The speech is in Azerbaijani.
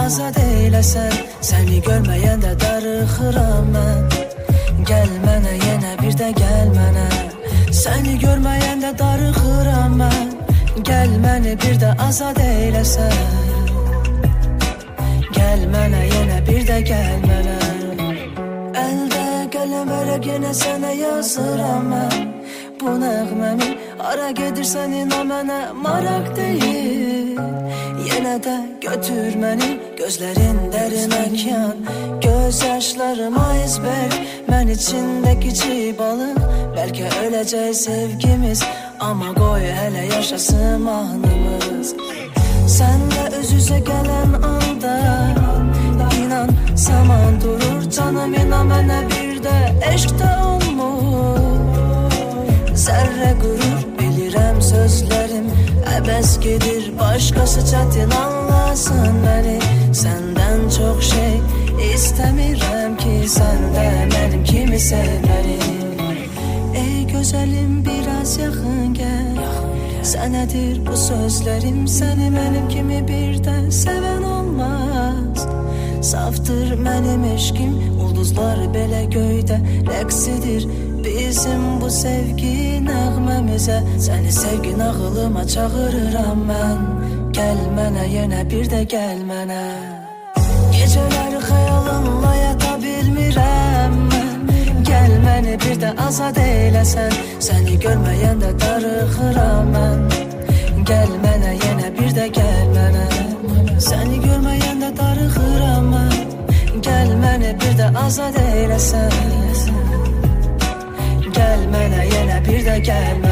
azad eyləsən, səni görməyəndə darıxıram mən. Gəl mənə yenə bir də gəl mənə, səni görməyəndə darıxıram mən. Gəl məni bir də azad eyləsən, gəl mənə yenə bir də gəl mənə. Əldə qələm vərəq yenə sənə yazıram mən. Bu nəğməmi ara gedirsən inan mənə maraq deyil. Yenə də götür məni, gözlərin dərin okyan, göz yaşlarım iceberg, mən içindəki çiğ balıq. Bəlkə öləcək sevgimiz, amma qoy hələ yaşasın mahnımız. Sən də üz-üzə gələn anda inan zaman durur, canım inan mənə bir də eşqdə olmur. Zərrə qurur, bilirəm sözlərim əbəs gedir, başqası çətin anlasın məni. Səndən çox şey istəmirəm ki, sən də mənim kimi sev məni. Ey gözəlim biraz yaxın gəl, sənədir bu sözlərim, səni mənim kimi birdən sevən olmaz. Safdır mənim eşqim, ulduzlar belə göydə rəqsidir bizim bu sevgi nəğməmizə. Səni sevgi nağılıma çağırıram mən, gəl mənə yenə bir də gəl mənə. Gecələri xəyalımla yata bilmirəm mən, gəl məni bir də azad eyləsən, səni görməyəndə darıxıram mən. Gəl mənə yenə bir də gəl mənə, səni görməyəndə darıxıram mən. Gəl məni bir də azad eyləsən, gəl mənə yenə bir də gəl mənə.